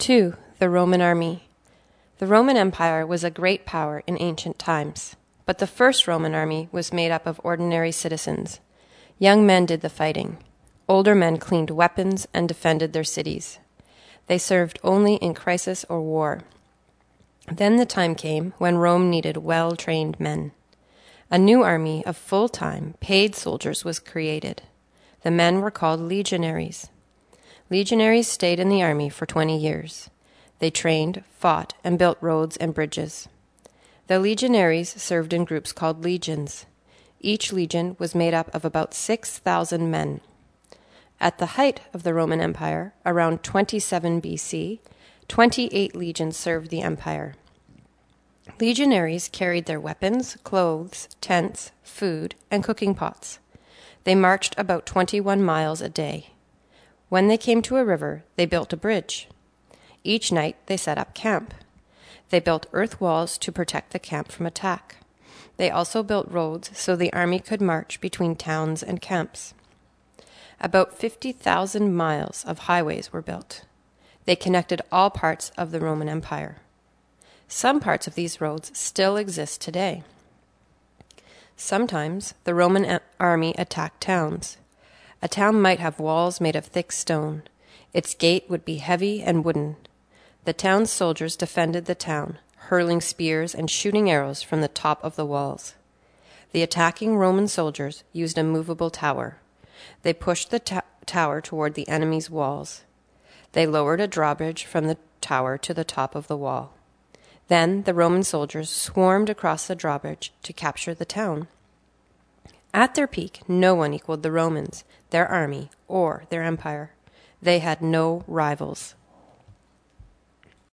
2. The Roman Army. The Roman Empire was a great power in ancient times, but the first Roman army was made up of ordinary citizens. Young men did the fighting. Older men cleaned weapons and defended their cities. They served only in crisis or war. Then the time came when Rome needed well-trained men. A new army of full-time, paid soldiers was created. The men were called legionaries. Legionaries stayed in the army for 20 years. They trained, fought, and built roads and bridges. The legionaries served in groups called legions. Each legion was made up of about 6,000 men. At the height of the Roman Empire, around 27 BC, 28 legions served the empire. Legionaries carried their weapons, clothes, tents, food, and cooking pots. They marched about 21 miles a day. When they came to a river, they built a bridge. Each night they set up camp. They built earth walls to protect the camp from attack. They also built roads so the army could march between towns and camps. About 50,000 miles of highways were built. They connected all parts of the Roman Empire. Some parts of these roads still exist today. Sometimes the Roman army attacked towns. A town might have walls made of thick stone. Its gate would be heavy and wooden. The town's soldiers defended the town, hurling spears and shooting arrows from the top of the walls. The attacking Roman soldiers used a movable tower. They pushed the tower toward the enemy's walls. They lowered a drawbridge from the tower to the top of the wall. Then the Roman soldiers swarmed across the drawbridge to capture the town. At their peak, no one equaled the Romans, their army, or their empire. They had no rivals.